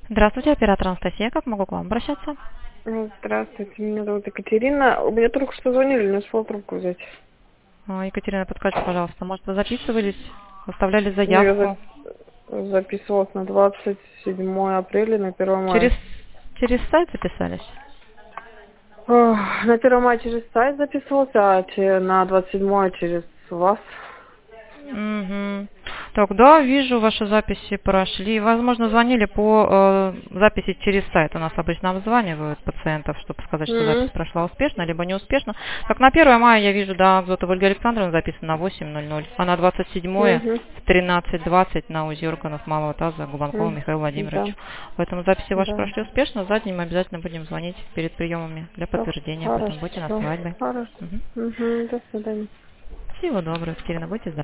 Здравствуйте, оператор Анастасия. Как могу к вам обращаться? Здравствуйте, меня зовут Екатерина. У меня только что звонили, не успел трубку взять. Екатерина, подскажите, пожалуйста, может, вы записывались, оставляли Ну, я заявку? записывалась на 27 апреля, на 1 Через, мая. через сайт записались? На 1 мая через сайт записывался, а на 27 через вас. Угу. Так, да, вижу, ваши записи прошли. Возможно, звонили по записи через сайт. У нас обычно обзванивают пациентов, чтобы сказать, что запись Мгм. прошла успешно, либо неуспешно. Так, на 1 мая я вижу, да, Зотова Ольга Александровна записана на 8:00, а на 27 Мгм. в 13:20 на УЗИ органов малого таза Губанкова Михаила Да, Владимировича. Поэтому записи ваши да. прошли успешно. Задним обязательно будем звонить перед приемами для подтверждения. Поэтому будьте на Хорошо, свадьбе. хорошо. Мгм. До свидания. Всего доброго, Екатерина, будьте здоровы.